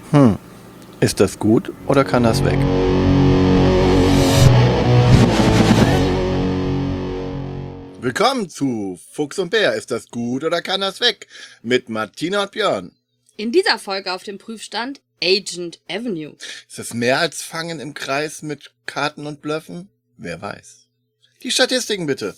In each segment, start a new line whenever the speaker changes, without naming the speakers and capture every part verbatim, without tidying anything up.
Hm, ist das gut oder kann das weg? Willkommen zu Fuchs und Bär. Ist das gut oder kann das weg? Mit Martina und Björn.
In dieser Folge auf dem Prüfstand Agent Avenue.
Ist das mehr als Fangen im Kreis mit Karten und Blöffen? Wer weiß. Die Statistiken bitte.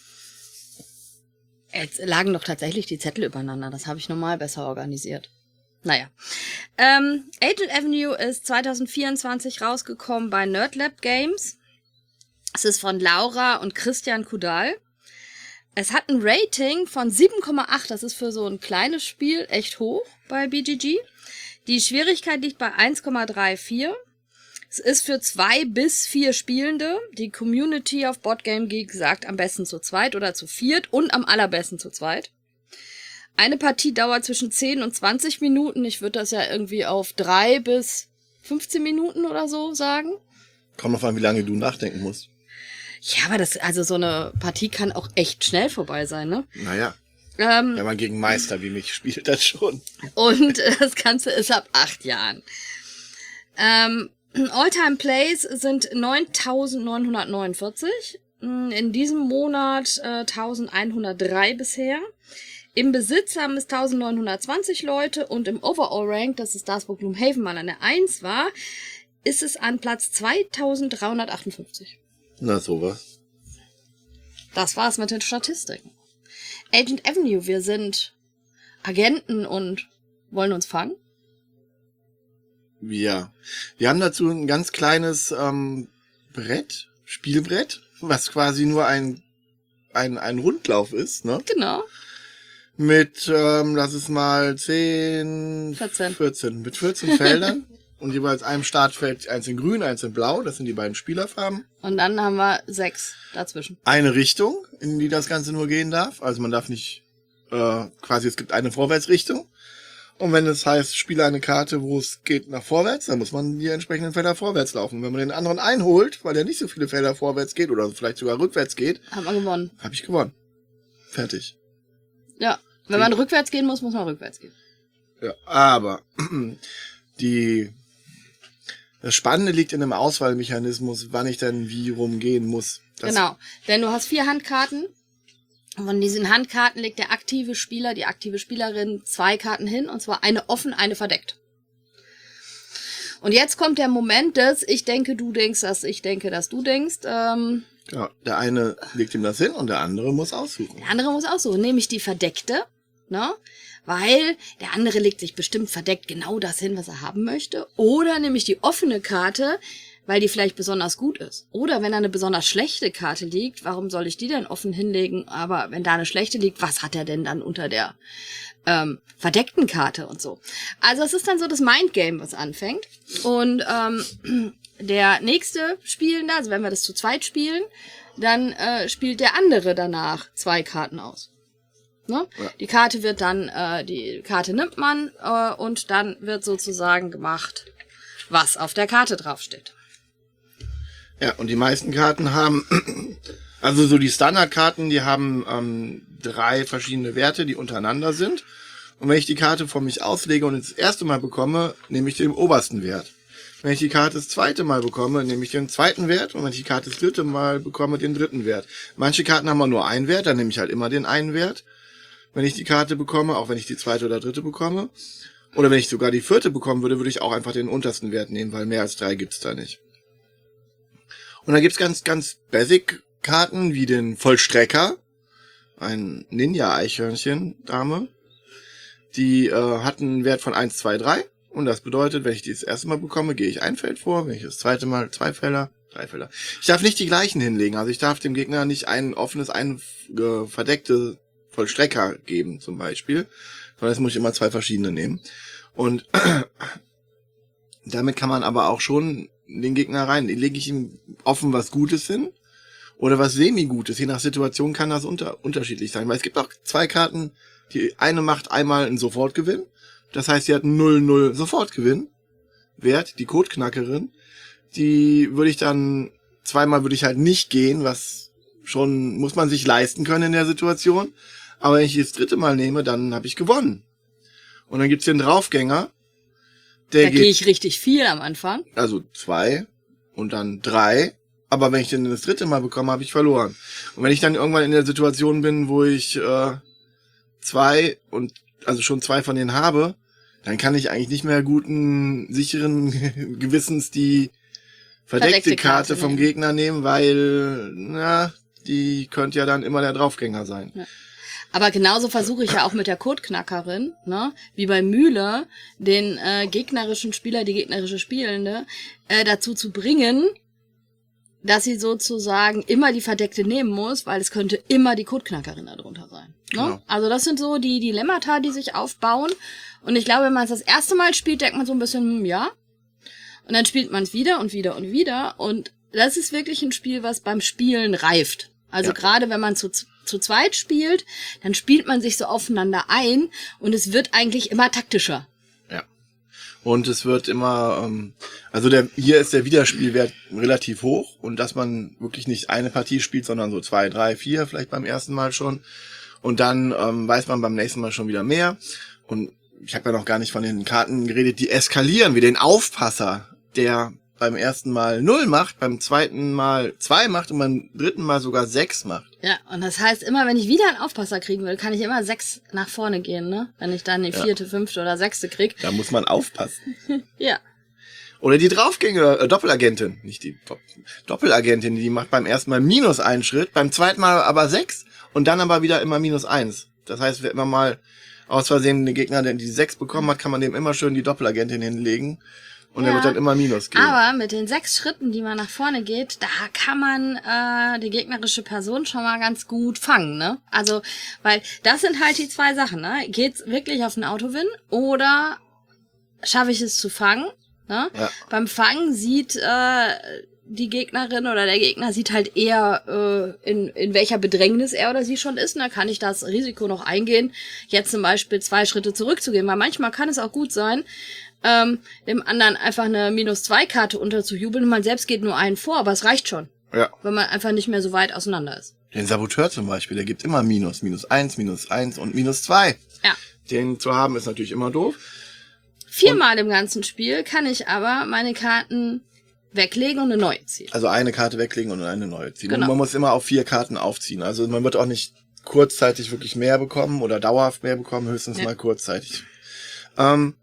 Jetzt lagen doch tatsächlich die Zettel übereinander. Das habe ich normal besser organisiert. Naja. Ähm, Agent Avenue ist zwanzig vierundzwanzig rausgekommen bei Nerdlab Games. Es ist von Laura und Christian Kudal. Es hat ein Rating von sieben Komma acht. Das ist für so ein kleines Spiel echt hoch bei B G G. Die Schwierigkeit liegt bei eins Komma vierunddreißig. Es ist für zwei bis vier Spielende. Die Community auf Boardgame Geek sagt am besten zu zweit oder zu viert und am allerbesten zu zweit. Eine Partie dauert zwischen zehn und zwanzig Minuten. Ich würde das ja irgendwie auf drei bis fünfzehn Minuten oder so sagen.
Kommt noch an, wie lange du nachdenken musst.
Ja, aber das, also so eine Partie kann auch echt schnell vorbei sein, ne?
Naja,
Ähm,
wenn man gegen Meister wie mich spielt, das schon.
und äh, das Ganze ist ab acht Jahren. Ähm, All-Time Plays sind neuntausendneunhundertneunundvierzig. In diesem Monat äh, eintausendeinhundertdrei bisher. Im Besitz haben es eintausendneunhundertzwanzig Leute und im Overall Rank, das ist das, wo Gloomhaven mal an der eins war, ist es an Platz zweitausenddreihundertachtundfünfzig.
Na, sowas.
Das war's mit den Statistiken. Agent Avenue, wir sind Agenten und wollen uns fangen.
Ja. Wir haben dazu ein ganz kleines ähm, Brett, Spielbrett, was quasi nur ein, ein, ein Rundlauf ist, ne?
Genau.
Mit, ähm, lass es mal zehn,
vierzehn.
vierzehn. Mit vierzehn Feldern und jeweils einem Startfeld, eins in grün, eins in blau, das sind die beiden Spielerfarben.
Und dann haben wir sechs dazwischen.
Eine Richtung, in die das Ganze nur gehen darf, also man darf nicht, äh, quasi es gibt eine Vorwärtsrichtung. Und wenn es heißt, spiele eine Karte, wo es geht nach vorwärts, dann muss man die entsprechenden Felder vorwärts laufen. Wenn man den anderen einholt, weil der nicht so viele Felder vorwärts geht oder vielleicht sogar rückwärts geht,
Haben wir gewonnen.
habe ich gewonnen. Fertig.
Ja. Wenn man rückwärts gehen muss, muss man rückwärts gehen.
Ja, aber die das Spannende liegt in dem Auswahlmechanismus, wann ich denn wie rumgehen muss. Das
Genau. Denn du hast vier Handkarten. Von diesen Handkarten legt der aktive Spieler, die aktive Spielerin zwei Karten hin, und zwar eine offen, eine verdeckt. Und jetzt kommt der Moment des ich denke, du denkst, dass ich denke, dass du denkst. Ähm,
ja, der eine legt ihm das hin und der andere muss aussuchen.
der andere muss auch so, nämlich die verdeckte, ne? Weil der andere legt sich bestimmt verdeckt genau das hin, was er haben möchte. Oder nämlich die offene Karte, weil die vielleicht besonders gut ist. Oder wenn da eine besonders schlechte Karte liegt, warum soll ich die denn offen hinlegen? Aber wenn da eine schlechte liegt, was hat er denn dann unter der ähm, verdeckten Karte und so? Also es ist dann so das Mindgame, was anfängt. Und ähm, der nächste Spielende, also wenn wir das zu zweit spielen, dann äh, spielt der andere danach zwei Karten aus. Ne? Ja. Die Karte wird dann, äh, die Karte nimmt man äh, und dann wird sozusagen gemacht, was auf der Karte draufsteht.
Ja, und die meisten Karten haben, also so die Standardkarten, die haben ähm, drei verschiedene Werte, die untereinander sind. Und wenn ich die Karte vor mich auslege und das erste Mal bekomme, nehme ich den obersten Wert. Wenn ich die Karte das zweite Mal bekomme, nehme ich den zweiten Wert. Und wenn ich die Karte das dritte Mal bekomme, den dritten Wert. Manche Karten haben nur einen Wert, dann nehme ich halt immer den einen Wert. Wenn ich die Karte bekomme, auch wenn ich die zweite oder dritte bekomme. Oder wenn ich sogar die vierte bekommen würde, würde ich auch einfach den untersten Wert nehmen, weil mehr als drei gibt's da nicht. Und dann gibt's ganz, ganz Basic-Karten wie den Vollstrecker, ein Ninja-Eichhörnchen-Dame. Die äh, hat einen Wert von eins, zwei, drei. Und das bedeutet, wenn ich die das erste Mal bekomme, gehe ich ein Feld vor. Wenn ich das zweite Mal zwei Felder, drei Felder. Ich darf nicht die gleichen hinlegen. Also ich darf dem Gegner nicht ein offenes, ein äh, verdeckte Vollstrecker geben zum Beispiel. Sondern jetzt muss ich immer zwei verschiedene nehmen. Und damit kann man aber auch schon den Gegner rein. Lege ich ihm offen was Gutes hin oder was Semi-Gutes. Je nach Situation kann das unter, unterschiedlich sein. Weil es gibt auch zwei Karten, die eine macht einmal einen Sofortgewinn. Das heißt, sie hat null null Sofortgewinn. Wert, die Codeknackerin. Die würde ich dann, zweimal würde ich halt nicht gehen, was schon, muss man sich leisten können in der Situation. Aber wenn ich das dritte Mal nehme, dann habe ich gewonnen. Und dann gibt's den Draufgänger. Der
da
geht,
gehe ich richtig viel am Anfang.
also zwei und dann drei. Aber wenn ich den das dritte Mal bekomme, habe ich verloren. Und wenn ich dann irgendwann in der Situation bin, wo ich äh, zwei und also schon zwei von denen habe, dann kann ich eigentlich nicht mehr guten, sicheren Gewissens die verdeckte,
Verdeckte
Karte,
Karte
vom
nehmen.
Gegner nehmen, weil, na, die könnte ja dann immer der Draufgänger sein.
Ja. Aber genauso versuche ich ja auch mit der Codeknackerin, ne, wie bei Mühle, den äh, gegnerischen Spieler, die gegnerische Spielende, äh, dazu zu bringen, dass sie sozusagen immer die Verdeckte nehmen muss, weil es könnte immer die Codeknackerin darunter sein. Ne?
Genau.
Also das sind so die Dilemmata, die sich aufbauen. Und ich glaube, wenn man es das erste Mal spielt, denkt man so ein bisschen, hm, ja. Und dann spielt man es wieder und wieder und wieder. Und das ist wirklich ein Spiel, was beim Spielen reift. Also
Ja.
gerade wenn man zu, zu zweit spielt, dann spielt man sich so aufeinander ein und es wird eigentlich immer taktischer.
Ja. Und es wird immer, ähm, also der hier ist der Wiederspielwert relativ hoch und dass man wirklich nicht eine Partie spielt, sondern so zwei, drei, vier, vielleicht beim ersten Mal schon. Und dann ähm, weiß man beim nächsten Mal schon wieder mehr. Und ich habe ja noch gar nicht von den Karten geredet, die eskalieren, wie den Aufpasser, der beim ersten Mal null macht, beim zweiten Mal zwei macht und beim dritten Mal sogar sechs macht.
Ja, und das heißt, immer wenn ich wieder einen Aufpasser kriegen will, kann ich immer sechs nach vorne gehen, ne? Wenn ich dann die
Ja.
vierte, fünfte oder sechste krieg.
Da muss man aufpassen.
Ja.
Oder die Draufgänger, äh, Doppelagentin, nicht die Dopp- Doppelagentin, die macht beim ersten Mal minus einen Schritt, beim zweiten Mal aber sechs und dann aber wieder immer minus eins. Das heißt, wenn man mal aus Versehen den Gegner, der die sechs bekommen hat, kann man dem immer schön die Doppelagentin hinlegen und
Ja,
der wird dann immer minus gehen.
Aber mit den sechs Schritten, die man nach vorne geht, da kann man äh, die gegnerische Person schon mal ganz gut fangen, ne? Also, weil das sind halt die zwei Sachen, ne? Geht's wirklich auf den Autowin oder schaffe ich es zu fangen? Ne?
Ja.
Beim Fangen sieht äh, die Gegnerin oder der Gegner sieht halt eher, äh, in, in welcher Bedrängnis er oder sie schon ist. Und da kann ich das Risiko noch eingehen, jetzt zum Beispiel zwei Schritte zurückzugehen. Weil manchmal kann es auch gut sein, ähm, dem anderen einfach eine minus zwei Karte unterzujubeln und man selbst geht nur einen vor, aber es reicht schon,
Ja.
wenn man einfach nicht mehr so weit auseinander ist.
Den Saboteur zum Beispiel, der gibt immer minus, minus eins, minus eins und minus zwei.
Ja.
Den zu haben ist natürlich immer doof.
Viermal im ganzen Spiel kann ich aber meine Karten weglegen und eine neue ziehen.
Also eine Karte weglegen und eine neue ziehen.
Genau.
Und man muss immer auf vier Karten aufziehen. Also man wird auch nicht kurzzeitig wirklich mehr bekommen oder dauerhaft mehr bekommen, höchstens
Ja.
mal kurzzeitig. Ähm,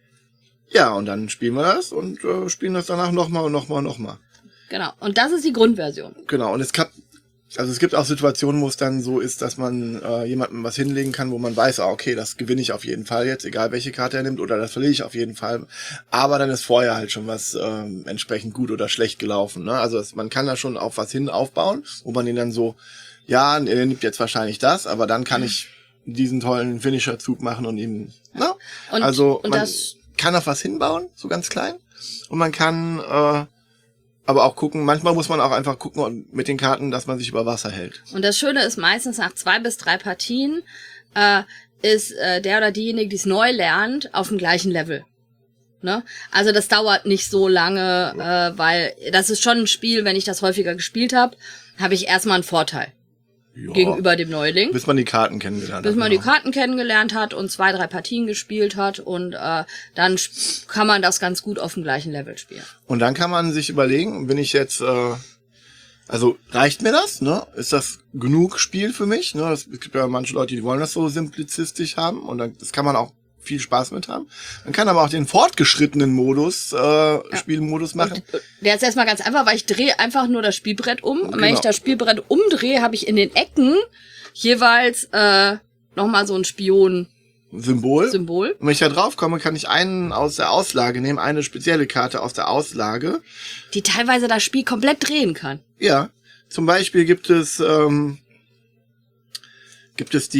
ja, und dann spielen wir das und äh, spielen das danach nochmal und nochmal und nochmal.
Genau. Und das ist die Grundversion.
Genau, und es kann, also es gibt auch Situationen, wo es dann so ist, dass man äh, jemandem was hinlegen kann, wo man weiß, ah, okay, das gewinne ich auf jeden Fall jetzt, egal welche Karte er nimmt, oder das verliere ich auf jeden Fall. Aber dann ist vorher halt schon was ähm, entsprechend gut oder schlecht gelaufen. Ne? Also es, man kann da schon auf was hin aufbauen, wo man den dann so, ja, er nimmt jetzt wahrscheinlich das, aber dann kann ich diesen tollen Finisher-Zug machen und ihm, ne?
Und,
Also
und
man
das
kann auf was hinbauen, so ganz klein. Und man kann äh, aber auch gucken, manchmal muss man auch einfach gucken mit den Karten, dass man sich über Wasser hält.
Und das Schöne ist meistens nach zwei bis drei Partien äh, ist äh, der oder diejenige, die es neu lernt, auf dem gleichen Level. Ne? Also das dauert nicht so lange, äh, weil das ist schon ein Spiel, wenn ich das häufiger gespielt habe, habe ich erstmal einen Vorteil
Ja.
gegenüber dem Neuling.
Bis man die Karten kennengelernt
Bis
hat.
man die
genau.
Karten kennengelernt hat und zwei, drei Partien gespielt hat und äh, dann sp- kann man das ganz gut auf dem gleichen Level spielen.
Und dann kann man sich überlegen, bin ich jetzt, äh, also reicht mir das? Ne? Ist das genug Spiel für mich? Ne? Das, es gibt ja manche Leute, die wollen das so simplizistisch haben und dann, das kann man auch viel Spaß mit haben. Man kann aber auch den fortgeschrittenen Modus, äh, Spielmodus machen.
Und der ist erstmal ganz einfach, weil ich drehe einfach nur das Spielbrett um. Und wenn
Genau.
ich das Spielbrett umdrehe, habe ich in den Ecken jeweils äh, nochmal so ein Spion-Symbol.
Symbol. Und wenn ich da drauf komme, kann ich einen aus der Auslage nehmen, eine spezielle Karte aus der Auslage.
Die teilweise das Spiel komplett drehen kann.
Ja, zum Beispiel gibt es ähm, gibt es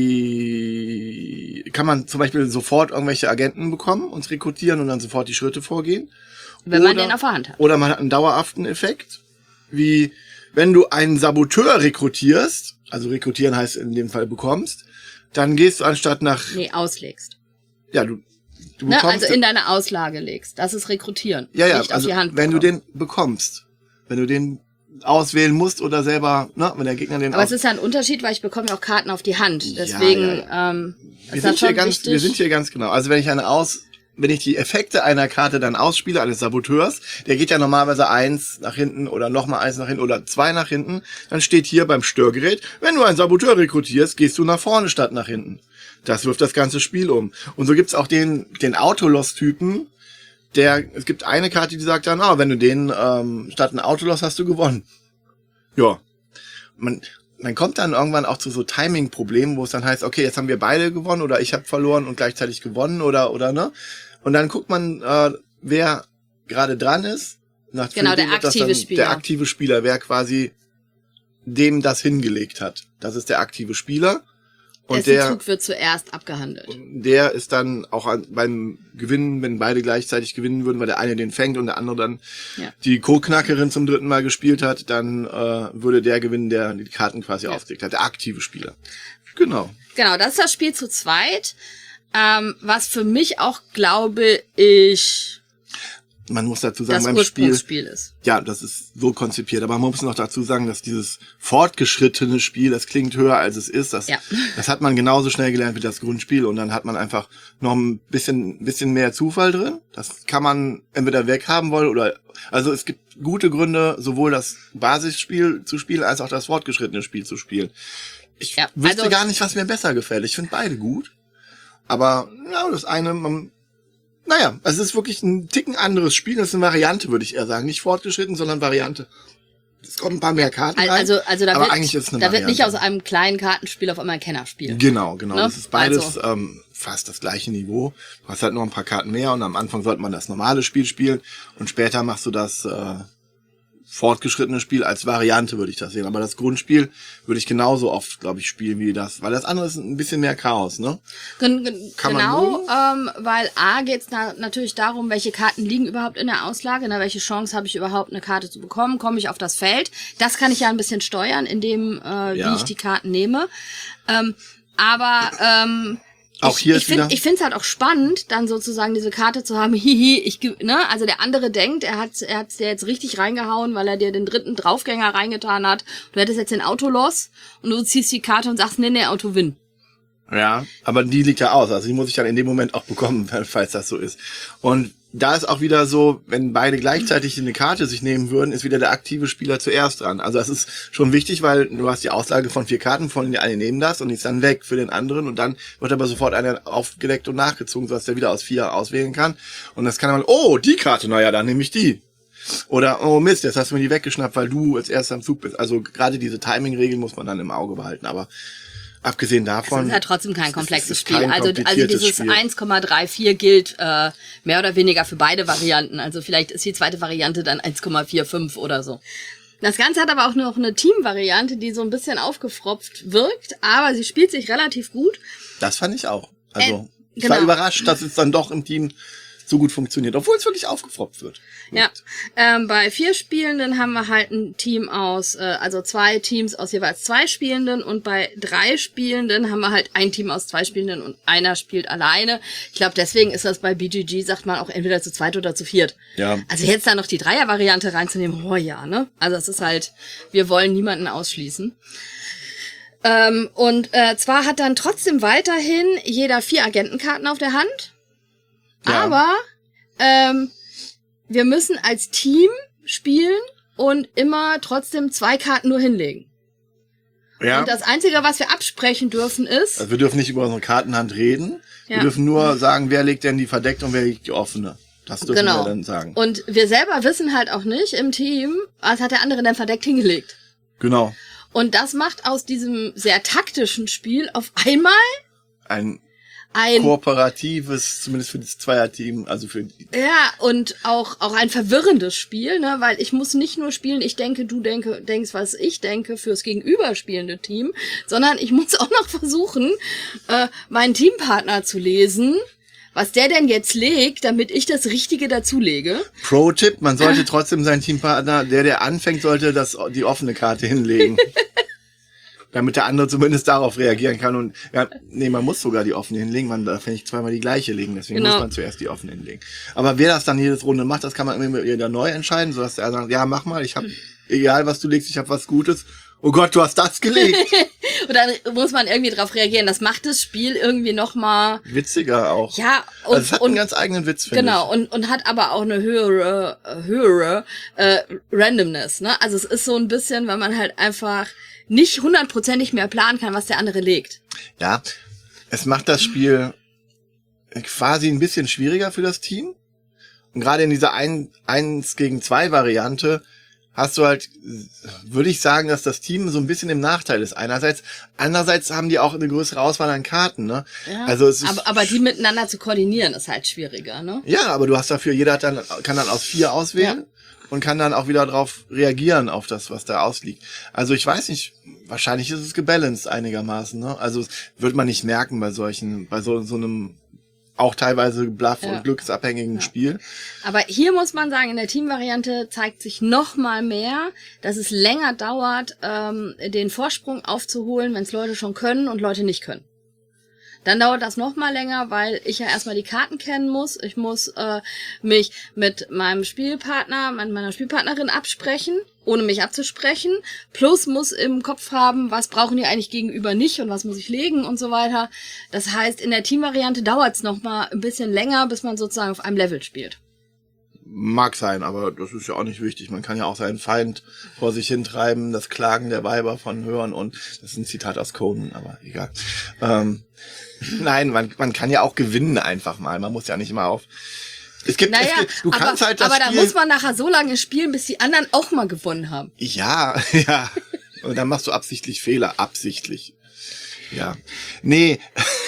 die, kann man zum Beispiel sofort irgendwelche Agenten bekommen, uns rekrutieren und dann sofort die Schritte vorgehen.
Wenn man
Oder-
den auf der Hand hat.
Oder man hat einen dauerhaften Effekt, wie wenn du einen Saboteur rekrutierst, also rekrutieren heißt in dem Fall bekommst, dann gehst du anstatt nach,
Nee, auslegst.
ja, du, du
Ne?
bekommst,
Also in deine Auslage legst. Das ist rekrutieren.
ja, ja,
Nicht
also
auf die Hand
wenn du
bekommen.
den bekommst, wenn du den auswählen musst oder selber, ne, wenn der Gegner den
Aber
aus-
es ist ja ein Unterschied, weil ich bekomme ja auch Karten auf die Hand.
Ja,
Deswegen
ja,
Ähm,
wir
ist
sind
das
hier
schon
ganz,
wichtig.
wir sind hier ganz genau. Also wenn ich eine aus, wenn ich die Effekte einer Karte dann ausspiele, eines Saboteurs, der geht ja normalerweise eins nach hinten oder nochmal eins nach hinten oder zwei nach hinten, dann steht hier beim Störgerät, wenn du einen Saboteur rekrutierst, gehst du nach vorne statt nach hinten. Das wirft das ganze Spiel um. Und so gibt's auch den, den Autoloss-Typen, der, es gibt eine Karte, die sagt dann, ah, wenn du den ähm, statt ein Autoloss hast du gewonnen. Ja. Man, man kommt dann irgendwann auch zu so Timing-Problemen, wo es dann heißt, okay, jetzt haben wir beide gewonnen oder ich habe verloren und gleichzeitig gewonnen oder oder ne? Und dann guckt man, äh, wer gerade dran ist. Nach
Genau, der aktive Spieler.
Der aktive Spieler, wer quasi dem das hingelegt hat. Das ist der aktive Spieler. Und
Dessen
der
Zug wird zuerst abgehandelt.
Der ist dann auch an, beim Gewinnen, wenn beide gleichzeitig gewinnen würden, weil der eine den fängt und der andere dann ja. die Co-Knackerin zum dritten Mal gespielt hat, dann äh, würde der gewinnen, der die Karten quasi ja. aufgelegt hat. Der aktive Spieler. Genau.
Genau, das ist das Spiel zu zweit. Ähm, was für mich auch, glaube ich,
man muss dazu sagen,
das
beim
Ursprungsspiel
Spiel,
ist.
Ja, das ist so konzipiert. Aber man muss noch dazu sagen, dass dieses fortgeschrittene Spiel, das klingt höher als es ist. Das,
ja.
das hat man genauso schnell gelernt wie das Grundspiel. Und dann hat man einfach noch ein bisschen, bisschen mehr Zufall drin. Das kann man entweder weghaben wollen oder, also es gibt gute Gründe, sowohl das Basisspiel zu spielen, als auch das fortgeschrittene Spiel zu spielen. Ich ja, wüsste also, gar nicht, was mir besser gefällt. Ich finde beide gut. Aber, ja, das eine, man, naja, also es ist wirklich ein Ticken anderes Spiel. Das ist eine Variante, würde ich eher sagen. Nicht fortgeschritten, sondern Variante. Es kommen ein paar mehr Karten rein,
also, also da
aber
wird,
eigentlich ist es eine
da
Variante.
wird nicht aus einem kleinen Kartenspiel auf einmal ein Kennerspiel.
Genau, genau. Ne? Das ist beides
also.
ähm, fast das gleiche Niveau. Du hast halt noch ein paar Karten mehr und am Anfang sollte man das normale Spiel spielen und später machst du das äh, fortgeschrittene Spiel als Variante, würde ich das sehen. Aber das Grundspiel würde ich genauso oft, glaube ich, spielen wie das, weil das andere ist ein bisschen mehr Chaos, ne?
Gen gen genau, ähm, weil A geht es da natürlich darum, welche Karten liegen überhaupt in der Auslage, ne? Welche Chance habe ich überhaupt, eine Karte zu bekommen, komme ich auf das Feld. Das kann ich ja ein bisschen steuern, indem äh, ja. wie ich die Karten nehme. Ähm, aber ähm,
Auch hier
ich,
ist wieder.
Ich finde es halt auch spannend, dann sozusagen diese Karte zu haben, hihi, ich, ne, also der andere denkt, er hat er hat's dir jetzt richtig reingehauen, weil er dir den dritten Draufgänger reingetan hat. Du hättest jetzt den Autoloss und du ziehst die Karte und sagst, nee, nee, Auto win.
Ja, aber die liegt ja aus, also die muss ich dann in dem Moment auch bekommen, falls das so ist. Und da ist auch wieder so, wenn beide gleichzeitig eine Karte sich nehmen würden, ist wieder der aktive Spieler zuerst dran. Also das ist schon wichtig, weil du hast die Auslage von vier Karten, von der eine nehmen das und die ist dann weg für den anderen und dann wird aber sofort einer aufgedeckt und nachgezogen, sodass der wieder aus vier auswählen kann. Und das kann dann, oh, die Karte, naja, dann nehme ich die. Oder, oh Mist, jetzt hast du mir die weggeschnappt, weil du als erster am Zug bist. Also gerade diese Timing-Regeln muss man dann im Auge behalten, aber abgesehen davon.
Es ist ja trotzdem kein komplexes Spiel.
Kein
also, also dieses
Spiel.
eins Komma vierunddreißig gilt äh, mehr oder weniger für beide Varianten. Also vielleicht ist die zweite Variante dann eins Komma fünfundvierzig oder so. Das Ganze hat aber auch noch eine Team-Variante, die so ein bisschen aufgefropft wirkt, aber sie spielt sich relativ gut.
Das fand ich auch. Also
äh,
ich
genau.
war überrascht, dass es dann doch im Team so gut funktioniert, obwohl es wirklich aufgefropft wird.
Ja, ähm, bei vier Spielenden haben wir halt ein Team aus, äh, also zwei Teams aus jeweils zwei Spielenden und bei drei Spielenden haben wir halt ein Team aus zwei Spielenden und einer spielt alleine. Ich glaube, deswegen ist das bei B G G, sagt man auch entweder zu zweit oder zu viert.
Ja.
Also jetzt da noch die Dreier-Variante reinzunehmen, oh ja, ne? Also es ist halt, wir wollen niemanden ausschließen. Ähm, und äh, zwar hat dann trotzdem weiterhin jeder vier Agentenkarten auf der Hand. Ja. Aber ähm, wir müssen als Team spielen und immer trotzdem zwei Karten nur hinlegen.
Ja.
Und das Einzige, was wir absprechen dürfen, ist...
Also wir dürfen nicht über unsere Kartenhand reden. Ja. Wir dürfen nur sagen, wer legt denn die verdeckt und wer legt die offene. Das dürfen genau. wir dann sagen.
Und wir selber wissen halt auch nicht im Team, was hat der andere denn verdeckt hingelegt.
Genau.
Und das macht aus diesem sehr taktischen Spiel auf einmal...
ein...
Ein
kooperatives, zumindest für das Zweierteam, also für die.
Ja, und auch auch ein verwirrendes Spiel, ne, weil ich muss nicht nur spielen, ich denke, du denke, denkst, was ich denke fürs gegenüberspielende Team, sondern ich muss auch noch versuchen, äh, meinen Teampartner zu lesen, was der denn jetzt legt, damit ich das Richtige dazulege.
Pro-Tipp, man sollte trotzdem seinen Teampartner, der der anfängt, sollte das die offene Karte hinlegen. Damit der andere zumindest darauf reagieren kann. Und ja, nee, man muss sogar die offene hinlegen, man darf ja nicht zweimal die gleiche legen, deswegen genau. muss man zuerst die offene hinlegen. Aber wer das dann jedes Runde macht, das kann man immer wieder neu entscheiden, sodass der sagt, ja, mach mal, ich hab, egal was du legst, ich hab was Gutes. Oh Gott, du hast das gelegt.
Und dann muss man irgendwie drauf reagieren. Das macht das Spiel irgendwie nochmal
witziger auch.
Ja, und,
also es hat
und,
einen ganz eigenen Witz, finde
genau,
ich.
und, und hat aber auch eine höhere, äh, höhere äh, Randomness, ne? Also es ist so ein bisschen, weil man halt einfach nicht hundertprozentig mehr planen kann, was der andere legt.
Ja, es macht das Spiel quasi ein bisschen schwieriger für das Team. Und gerade in dieser ein, eins gegen zwei Variante hast du halt, würde ich sagen, dass das Team so ein bisschen im Nachteil ist. Einerseits, andererseits haben die auch eine größere Auswahl an Karten, ne?
Ja,
also es ist,
aber, aber die miteinander zu koordinieren ist halt schwieriger, ne?
Ja, aber du hast dafür, jeder hat dann, kann dann aus vier auswählen. Ja. Und kann dann auch wieder drauf reagieren, auf das, was da ausliegt. Also ich weiß nicht, wahrscheinlich ist es gebalanced einigermaßen, ne? Also wird man nicht merken bei solchen, bei so, so einem auch teilweise bluff-
ja.
und glücksabhängigen ja. Spiel.
Aber hier muss man sagen, in der Teamvariante zeigt sich noch mal mehr, dass es länger dauert, ähm, den Vorsprung aufzuholen, wenn es Leute schon können und Leute nicht können. Dann dauert das noch mal länger, weil ich ja erstmal die Karten kennen muss. Ich muss äh, mich mit meinem Spielpartner, mit meiner Spielpartnerin absprechen, ohne mich abzusprechen. Plus muss im Kopf haben, was brauchen die eigentlich gegenüber nicht und was muss ich legen und so weiter. Das heißt, in der Teamvariante dauert es noch mal ein bisschen länger, bis man sozusagen auf einem Level spielt.
Mag sein, aber das ist ja auch nicht wichtig. Man kann ja auch seinen Feind vor sich hintreiben, das Klagen der Weiber von hören und das ist ein Zitat aus Conan, aber egal. Ähm, nein, man, man kann ja auch gewinnen einfach mal. Man muss ja nicht immer auf... Es gibt,
naja,
es gibt du kannst
aber,
halt das
aber
Spiel...
da muss man nachher so lange spielen, bis die anderen auch mal gewonnen haben.
Ja, ja. Und dann machst du absichtlich Fehler. Absichtlich. Ja. Nee.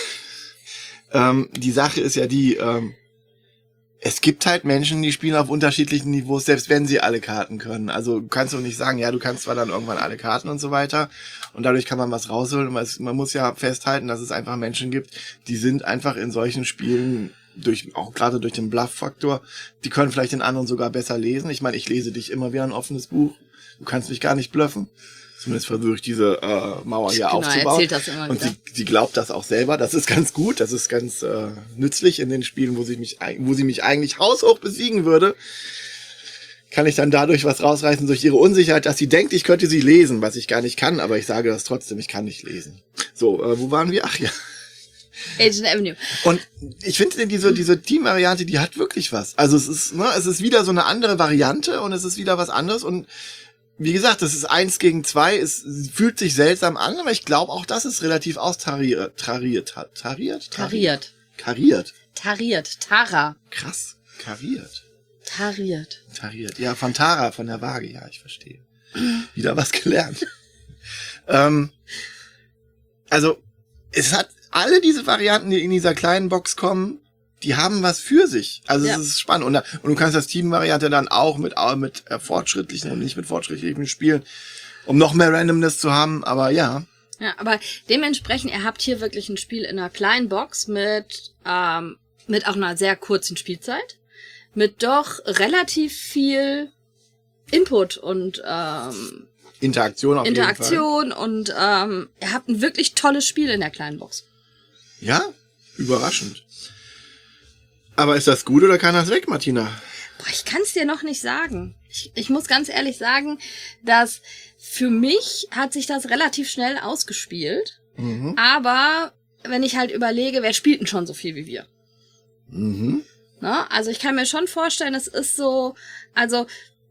ähm, die Sache ist ja die... Ähm, Es gibt halt Menschen, die spielen auf unterschiedlichen Niveaus, selbst wenn sie alle Karten können. Also du kannst doch nicht sagen, ja, du kannst zwar dann irgendwann alle Karten und so weiter und dadurch kann man was rausholen. Man, man muss ja festhalten, dass es einfach Menschen gibt, die sind einfach in solchen Spielen, durch auch gerade durch den Bluff-Faktor, die können vielleicht den anderen sogar besser lesen. Ich meine, ich lese dich immer wie ein offenes Buch. Du kannst mich gar nicht bluffen. Zumindest versuche ich diese äh, Mauer hier
genau,
aufzubauen.
Erzählt das immer
und
wieder.
sie, sie glaubt das auch selber. Das ist ganz gut. Das ist ganz äh, nützlich in den Spielen, wo sie mich, wo sie mich eigentlich haushoch besiegen würde. Kann ich dann dadurch was rausreißen durch ihre Unsicherheit, dass sie denkt, ich könnte sie lesen, was ich gar nicht kann. Aber ich sage das trotzdem, ich kann nicht lesen. So, äh, wo waren wir? Ach ja.
Agent Avenue.
Und ich finde diese diese Team-Variante, die hat wirklich was. Also es ist, ne, es ist wieder so eine andere Variante und es ist wieder was anderes und wie gesagt, das ist eins gegen zwei, es fühlt sich seltsam an, aber ich glaube auch, das ist relativ austariert. Tariert, tariert?
Tariert.
Kariert.
Tariert. Tara.
Krass. Kariert.
Tariert.
Tariert. Ja, von Tara, von der Waage, ja, ich verstehe. Wieder was gelernt. ähm, also, es hat alle diese Varianten, die in dieser kleinen Box kommen, die haben was für sich. Also ja. Es ist spannend. Und, und du kannst das Team-Variante dann auch mit, mit äh, fortschrittlichen und nicht mit fortschrittlichen spielen, um noch mehr Randomness zu haben. Aber ja.
Ja, aber dementsprechend, ihr habt hier wirklich ein Spiel in einer kleinen Box mit, ähm, mit auch einer sehr kurzen Spielzeit. Mit doch relativ viel Input und ähm,
Interaktion auf
Interaktion
jeden Fall.
Und ähm, ihr habt ein wirklich tolles Spiel in der kleinen Box.
Ja, überraschend. Aber ist das gut oder kann das weg, Martina?
Boah, ich kann es dir noch nicht sagen. Ich, ich muss ganz ehrlich sagen, dass für mich hat sich das relativ schnell ausgespielt. Mhm. Aber wenn ich halt überlege, wer spielt denn schon so viel wie wir?
Mhm.
Na, also ich kann mir schon vorstellen, es ist so, also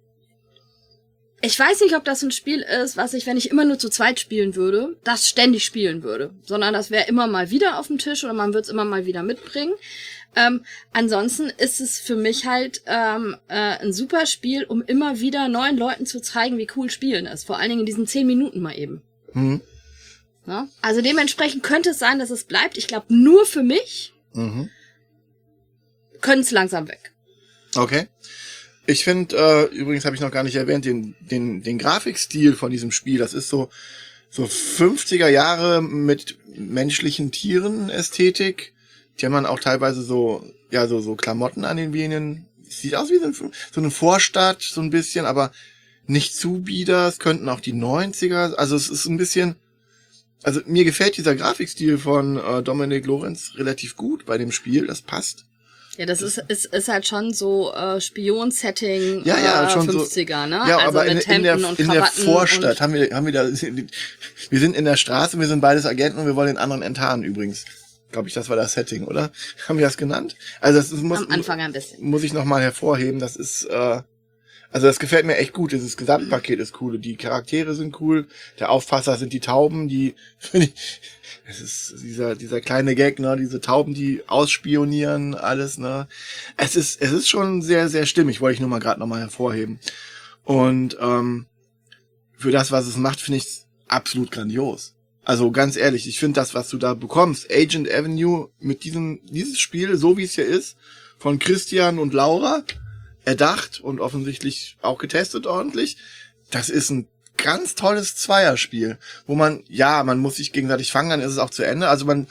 ich weiß nicht, ob das ein Spiel ist, was ich, wenn ich immer nur zu zweit spielen würde, das ständig spielen würde. Sondern das wäre immer mal wieder auf dem Tisch oder man würde es immer mal wieder mitbringen. Ähm, ansonsten ist es für mich halt ähm, äh, ein super Spiel, um immer wieder neuen Leuten zu zeigen, wie cool Spielen ist. Vor allen Dingen in diesen zehn Minuten mal eben.
Mhm.
Na? Also dementsprechend könnte es sein, dass es bleibt. Ich glaube, nur für mich
mhm.
können es langsam weg.
Okay. Ich finde, äh, übrigens habe ich noch gar nicht erwähnt, den, den, den Grafikstil von diesem Spiel. Das ist so, so fünfziger Jahre mit menschlichen Tieren Ästhetik. Die haben dann auch teilweise so, ja, so, so Klamotten an den Venen. Sieht aus wie so, ein, so eine Vorstadt, so ein bisschen, aber nicht zu bieder. Es könnten auch die neunziger, also es ist ein bisschen, also mir gefällt dieser Grafikstil von äh, Dominic Lorenz relativ gut bei dem Spiel, das passt.
Ja, das ist, ist, ist halt schon so äh, Spion-Setting
ja, ja,
äh,
schon
fünfziger,
so,
ne?
Ja,
also
aber
mit
in, in, der,
Hemden und
in der
Krawatten
Vorstadt
und
haben wir, haben wir da, wir sind in der Straße, wir sind beides Agenten und wir wollen den anderen enttarnen übrigens. Glaube ich, das war das Setting, oder? Haben wir das genannt? Also das ist, muss,
am Anfang ein bisschen.
muss ich nochmal hervorheben, das ist, äh, also das gefällt mir echt gut, dieses Gesamtpaket ist cool, die Charaktere sind cool, der Aufpasser sind die Tauben, die, es ist dieser, dieser kleine Gag, ne, diese Tauben, die ausspionieren, alles, ne. Es ist, es ist schon sehr, sehr stimmig, wollte ich nur mal gerade nochmal hervorheben. Und, ähm, für das, was es macht, finde ich es absolut grandios. Also ganz ehrlich, ich finde das, was du da bekommst, Agent Avenue mit diesem, dieses Spiel, so wie es hier ist, von Christian und Laura, erdacht und offensichtlich auch getestet ordentlich. Das ist ein ganz tolles Zweierspiel, wo man, ja, man muss sich gegenseitig fangen, dann ist es auch zu Ende. Also man,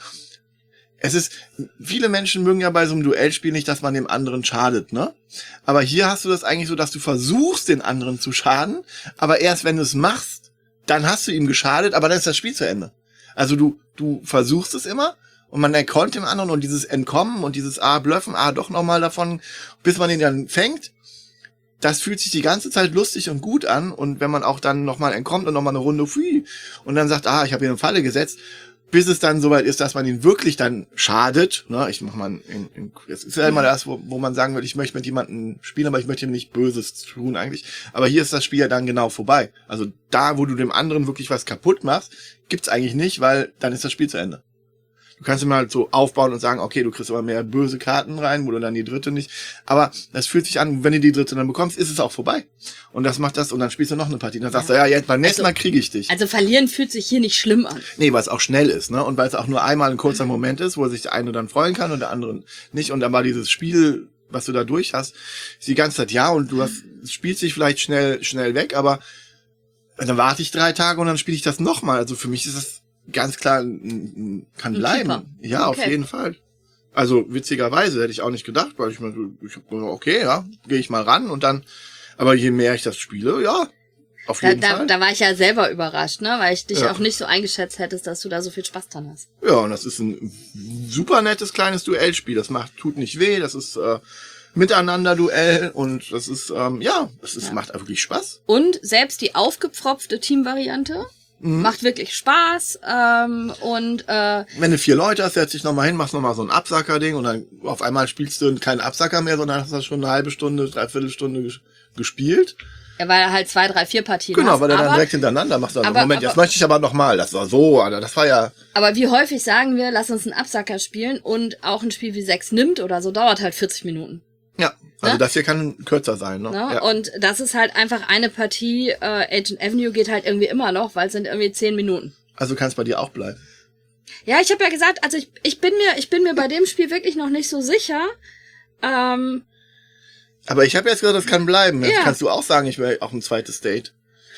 es ist, viele Menschen mögen ja bei so einem Duellspiel nicht, dass man dem anderen schadet, ne? Aber hier hast du das eigentlich so, dass du versuchst, den anderen zu schaden, aber erst wenn du es machst, dann hast du ihm geschadet, aber dann ist das Spiel zu Ende. Also du, du versuchst es immer, und man entkommt dem anderen und dieses Entkommen und dieses Ah, Bluffen, Ah, doch nochmal davon, bis man den dann fängt, das fühlt sich die ganze Zeit lustig und gut an. Und wenn man auch dann nochmal entkommt und nochmal eine Runde Pfui und dann sagt, ah, ich habe hier eine Falle gesetzt, bis es dann soweit ist, dass man ihn wirklich dann schadet. Ne? Ich mach mal, in, in, das ist ja immer das, wo, wo man sagen würde, ich möchte mit jemandem spielen, aber ich möchte ihm nicht Böses tun eigentlich. Aber hier ist das Spiel ja dann genau vorbei. Also da, wo du dem anderen wirklich was kaputt machst, gibt's eigentlich nicht, weil dann ist das Spiel zu Ende. Du kannst immer halt so aufbauen und sagen, okay, du kriegst aber mehr böse Karten rein, wo du dann die dritte nicht. Aber das fühlt sich an, wenn du die dritte dann bekommst, ist es auch vorbei. Und das macht das, und dann spielst du noch eine Partie. Und dann sagst du, ja, jetzt beim nächsten
also,
Mal kriege ich dich.
Also verlieren fühlt sich hier nicht schlimm an.
Nee, weil es auch schnell ist, ne? Und weil es auch nur einmal ein kurzer Moment ist, wo sich der eine dann freuen kann und der andere nicht. Und dann war dieses Spiel, was du da durch hast, ist die ganze Zeit ja, und du hast, es spielt sich vielleicht schnell, schnell weg, aber dann warte ich drei Tage und dann spiele ich das nochmal. Also für mich ist das ganz klar, kann
Ein
bleiben.
Keeper.
Ja,
Okay.
auf jeden Fall. Also witzigerweise hätte ich auch nicht gedacht, weil ich mir, ich hab gesagt, okay, ja, gehe ich mal ran und dann, aber je mehr ich das spiele, ja, auf
Da,
jeden
da,
Fall.
da war ich ja selber überrascht, ne, weil ich dich
Ja.
auch nicht so eingeschätzt hättest, dass du da so viel Spaß dran hast.
Ja, und das ist ein super nettes kleines Duellspiel. Das macht, tut nicht weh, das ist äh, Miteinander-Duell und das ist, ähm, ja, das ist,
Ja.
macht wirklich Spaß.
Und selbst die aufgepfropfte Teamvariante
Mhm.
macht wirklich Spaß ähm, und äh,
Wenn du vier Leute hast, setzt dich nochmal hin, machst nochmal so ein Absacker-Ding und dann auf einmal spielst du keinen Absacker mehr, sondern hast du schon eine halbe Stunde, dreiviertel Stunde ges gespielt.
ja, weil er halt zwei, drei, vier Partien
Genau,
hast.
weil er dann
aber,
direkt hintereinander macht.
aber-
Moment, jetzt
aber-
möchte ich aber nochmal. Das war so, Alter, das war ja...
aber wie häufig sagen wir, lass uns einen Absacker spielen und auch ein Spiel wie sechs nimmt oder so, dauert halt vierzig Minuten.
Ja, also
Ne?
das hier kann kürzer sein. Ne?
Ne?
Ja.
Und das ist halt einfach eine Partie, äh, Agent Avenue geht halt irgendwie immer noch, weil es sind irgendwie zehn Minuten.
Also kann es bei dir auch bleiben.
Ja, ich habe ja gesagt, also ich, ich bin mir, ich bin mir bei dem Spiel wirklich noch nicht so sicher. Ähm,
Aber ich habe jetzt gesagt, das kann bleiben. Jetzt
Ja.
kannst du auch sagen, ich will auch ein zweites Date.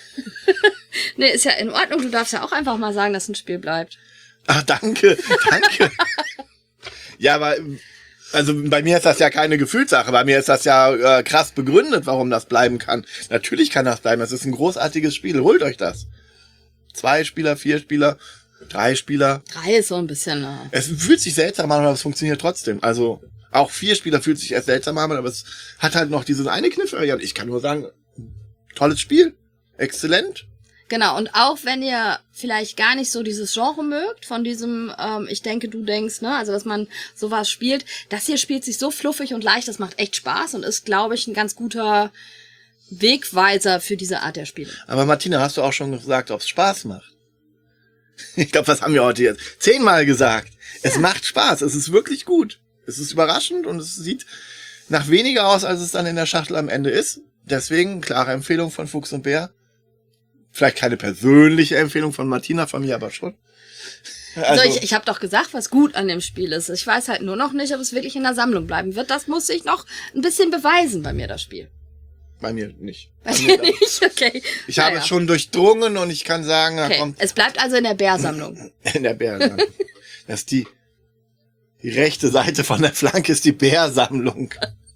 nee, ist ja in Ordnung. Du darfst ja auch einfach mal sagen, dass ein Spiel bleibt.
Ach, danke, danke. Ja, aber also bei mir ist das ja keine Gefühlssache. Bei mir ist das ja äh, krass begründet, warum das bleiben kann. Natürlich kann das bleiben. Das ist ein großartiges Spiel. Holt euch das. Zwei Spieler, vier Spieler, drei Spieler.
Drei ist so ein bisschen. Äh,
Es fühlt sich seltsam an, aber es funktioniert trotzdem. Also auch vier Spieler fühlt sich erst seltsam an, aber es hat halt noch diesen eine Kniff. Ich kann nur sagen, tolles Spiel. Exzellent.
genau, und auch wenn ihr vielleicht gar nicht so dieses Genre mögt, von diesem, ähm, ich denke, du denkst, ne, also dass man sowas spielt, das hier spielt sich so fluffig und leicht, das macht echt Spaß und ist, glaube ich, ein ganz guter Wegweiser für diese Art der Spiele.
Aber Martina, hast du auch schon gesagt, ob es Spaß macht? Ich glaube, das haben wir heute jetzt zehnmal gesagt. Es macht Spaß, es ist wirklich gut. Es ist überraschend und es sieht nach weniger aus, als es dann in der Schachtel am Ende ist. Deswegen klare Empfehlung von Fuchs und Bär. Vielleicht keine persönliche Empfehlung von Martina, von mir aber schon.
Also, ich, ich habe doch gesagt, was gut an dem Spiel ist. Ich weiß halt nur noch nicht, ob es wirklich in der Sammlung bleiben wird. Das muss ich noch ein bisschen beweisen bei mir, das Spiel.
Bei mir nicht.
Bei
Bei
dir
mir
nicht? Okay.
Ich habe
Naja.
es schon durchdrungen und ich kann sagen, da
Okay,
kommt
es bleibt also in der Bärsammlung.
in der Bärsammlung. Das ist die, die rechte Seite von der Flanke ist die Bärsammlung.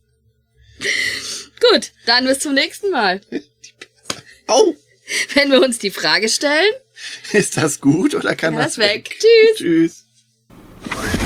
Gut, dann bis zum nächsten Mal.
Au!
Wenn wir uns die Frage stellen,
Ist das gut oder kann
ja,
das
ist weg. Tschüss.
Tschüss.